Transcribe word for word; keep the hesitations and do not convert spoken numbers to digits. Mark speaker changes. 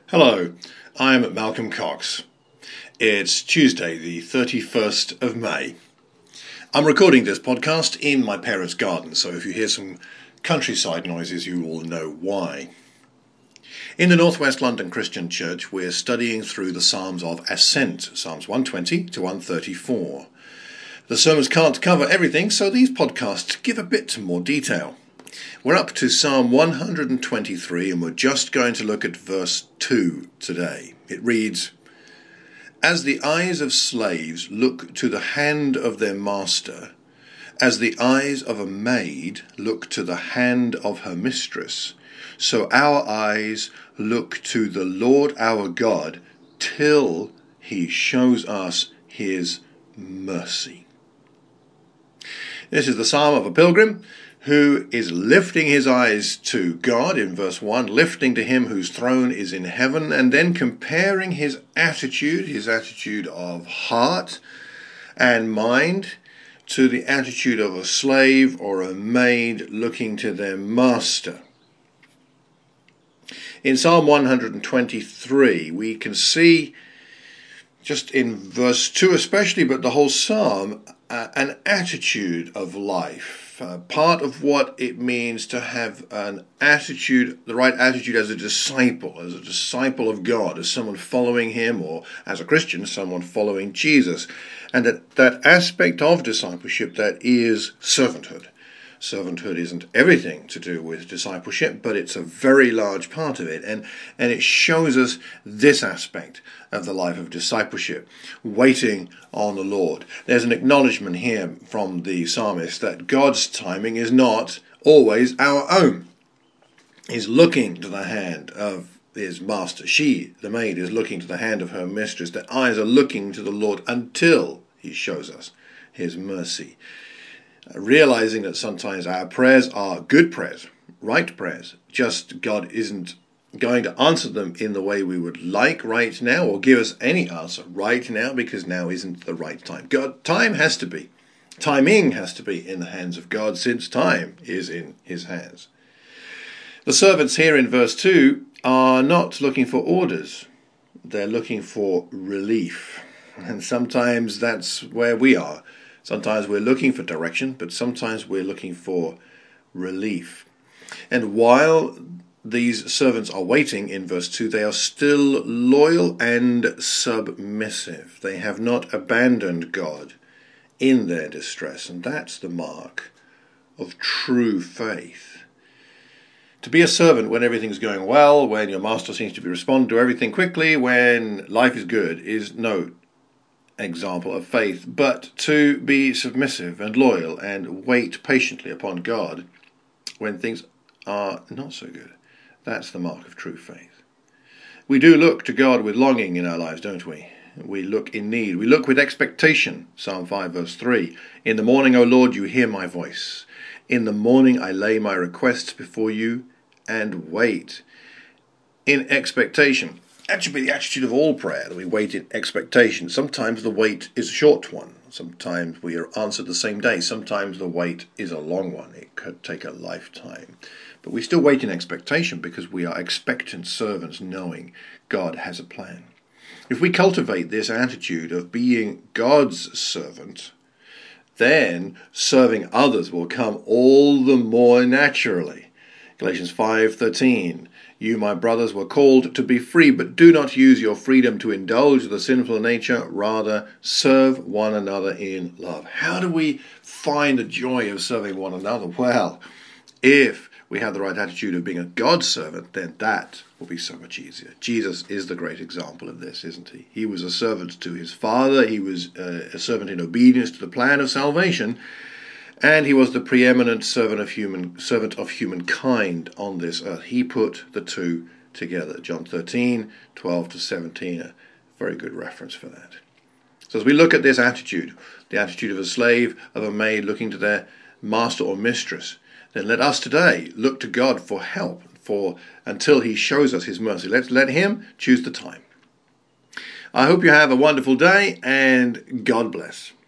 Speaker 1: Hello, I'm Malcolm Cox. It's Tuesday, the thirty-first of May. I'm recording this podcast in my parents' garden, so if you hear some countryside noises, you will know why. In the Northwest London Christian Church, we're studying through the Psalms of Ascent, Psalms one twenty to one thirty-four. The sermons can't cover everything, so these podcasts give a bit more detail. We're up to Psalm one hundred twenty-three, and we're just going to look at verse two today. It reads, "As the eyes of slaves look to the hand of their master, as the eyes of a maid look to the hand of her mistress, so our eyes look to the Lord our God till he shows us his mercy." This is the psalm of a pilgrim who is lifting his eyes to God in verse one, lifting to him whose throne is in heaven, and then comparing his attitude, his attitude of heart and mind, to the attitude of a slave or a maid looking to their master. In Psalm one hundred twenty-three, we can see, just in verse two especially, but the whole psalm, uh, an attitude of life. Uh, part of what it means to have an attitude, the right attitude as a disciple, as a disciple of God, as someone following him, or as a Christian, someone following Jesus. And that, that aspect of discipleship that is servanthood. Servanthood isn't everything to do with discipleship, but it's a very large part of it. And, and it shows us this aspect of the life of discipleship, waiting on the Lord. There's an acknowledgement here from the psalmist that God's timing is not always our own. He's looking to the hand of his master. She, the maid, is looking to the hand of her mistress. Their eyes are looking to the Lord until he shows us his mercy. Realizing that sometimes our prayers are good prayers, right prayers, just God isn't going to answer them in the way we would like right now, or give us any answer right now, because now isn't the right time. God, time has to be, timing has to be in the hands of God, since time is in his hands. The servants here in verse two are not looking for orders, they're looking for relief. And sometimes that's where we are. Sometimes we're looking for direction, but sometimes we're looking for relief. And while these servants are waiting in verse two, they are still loyal and submissive. They have not abandoned God in their distress, and that's the mark of true faith. To be a servant when everything's going well, when your master seems to be responding to everything quickly, when life is good, is no example of faith, but to be submissive and loyal and wait patiently upon God when things are not so good. That's the mark of true faith. We do look to God with longing in our lives, don't we? We look in need. We look with expectation. Psalm five verse three. "In the morning, O Lord, you hear my voice. In the morning I lay my requests before you and wait." In expectation. That should be the attitude of all prayer, that we wait in expectation. Sometimes the wait is a short one. Sometimes we are answered the same day. Sometimes the wait is a long one. It could take a lifetime. But we still wait in expectation because we are expectant servants, knowing God has a plan. If we cultivate this attitude of being God's servant, then serving others will come all the more naturally. Galatians five thirteen. "You, my brothers, were called to be free, but do not use your freedom to indulge the sinful nature. Rather, serve one another in love." How do we find the joy of serving one another? Well, if we have the right attitude of being a God servant, then that will be so much easier. Jesus is the great example of this, isn't he? He was a servant to his Father. He was uh, a servant in obedience to the plan of salvation. And he was the preeminent servant of human servant of humankind on this earth. He put the two together. John thirteen, twelve to seventeen, a very good reference for that. So as we look at this attitude, the attitude of a slave, of a maid looking to their master or mistress, then let us today look to God for help, for until he shows us his mercy. Let's let him choose the time. I hope you have a wonderful day, and God bless.